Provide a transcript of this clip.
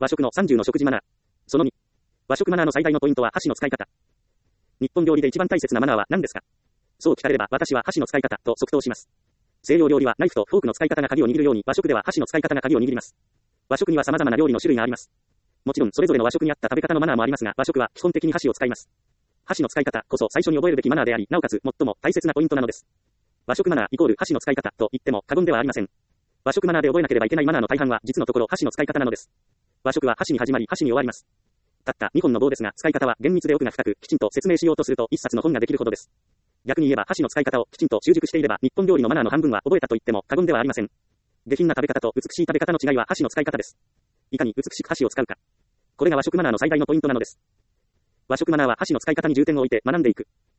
和食の30の食事マナー。その2。和食マナーの最大のポイントは箸の使い方。日本料理で一番大切なマナーは何ですか？そう聞かれれば私は箸の使い方と即答します。西洋料理はナイフとフォークの使い方が鍵を握るように和食では箸の使い方が鍵を握ります。和食には様々な料理の種類があります。もちろんそれぞれの和食に合った食べ方のマナーもありますが、和食は基本的に箸を使います。箸の使い方こそ最初に覚えるべきマナーであり、なおかつ最も大切なポイントなのです。和食マナーイコール箸の使い方と言っても過言ではありません。和食マナーで覚えなければいけないマナーの大半は実のところ箸の使い方なのです。和食は箸に始まり箸に終わります。たった2本の棒ですが、使い方は厳密で奥が深く、きちんと説明しようとすると一冊の本ができるほどです。逆に言えば箸の使い方をきちんと習熟していれば、日本料理のマナーの半分は覚えたと言っても過言ではありません。下品な食べ方と美しい食べ方の違いは箸の使い方です。いかに美しく箸を使うか。これが和食マナーの最大のポイントなのです。和食マナーは箸の使い方に重点を置いて学んでいく。